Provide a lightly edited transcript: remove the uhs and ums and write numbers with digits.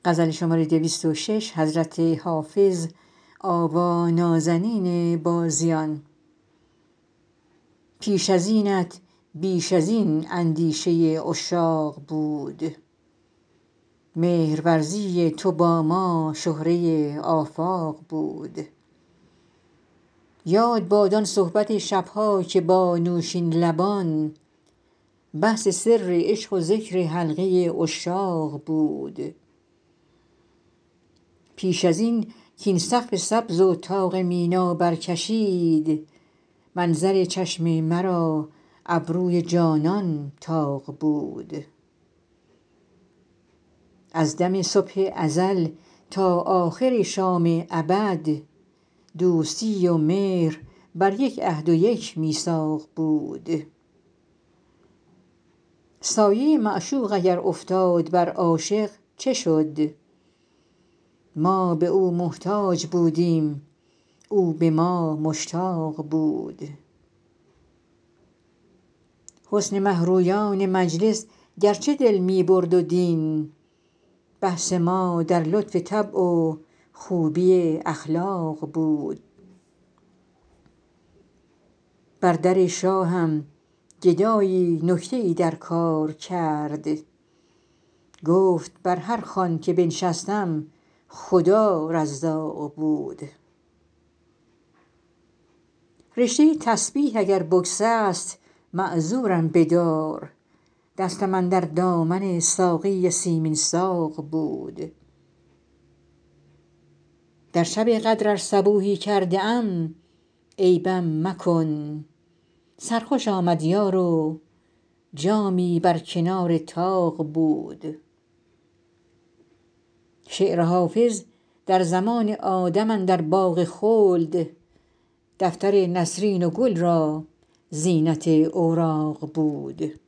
پیش از اینت بیش از این اندیشه عشاق بود مهرورزی تو با ما شهره آفاق بود یاد باد آن صحبت شب ها که با نوشین لبان بحث سر عشق و ذکر حلقه عشاق بود پیش از این کاین سقف سبز و طاق مینا برکشید منظر چشم مرا ابروی جانان طاق بود از دم صبح ازل تا آخر شام ابد دوستی و مهر بر یک عهد و یک میثاق بود سایه معشوق اگر افتاد بر عاشق چه شد ما به او محتاج بودیم او به ما مشتاق بود حسن مه رویان مجلس گرچه دل می برد و دین بحث ما در لطف طبع و خوبی اخلاق بود بر در شاهم گدایی نکته ای در کار کرد گفت بر هر خوان که بنشستم خدا رزاق بود رشته تسبیح اگر بگسست معذورم بدار دستم اندر دامن ساقی سیمین ساق بود در شب قدر ار صبوحی کرده ام عیبم مکن سرخوش آمد یار و جامی بر کنار طاق بود شعر حافظ در زمان آدم اندر باغ خلد دفتر نسرین و گل را زینت اوراق بود